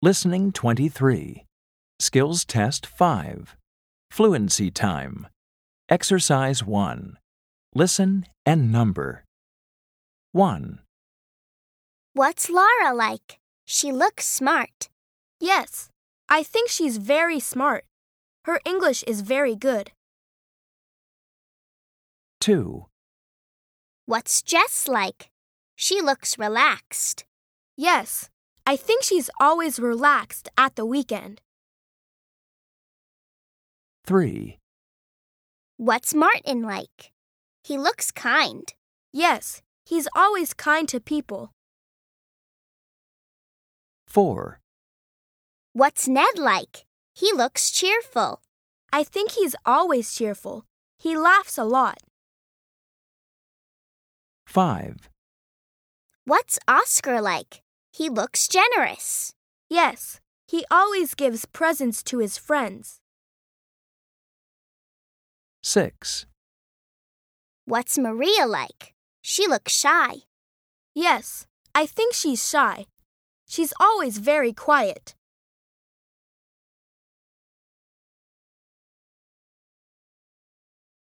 Listening 23. Skills Test 5. Fluency Time. Exercise 1. Listen and number. 1, What's Laura like? She looks smart. Yes, I think she's very smart. Her English is very good. 2, What's Jess like? She looks relaxed. Yes, I think she's always relaxed at the weekend. 3, What's Martin like? He looks kind. Yes, he's always kind to people. 4, What's Ned like? He looks cheerful. I think he's always cheerful. He laughs a lot. 5, What's Oscar like? He looks generous. Yes, he always gives presents to his friends. 6, What's Maria like? She looks shy. Yes, I think she's shy. She's always very quiet.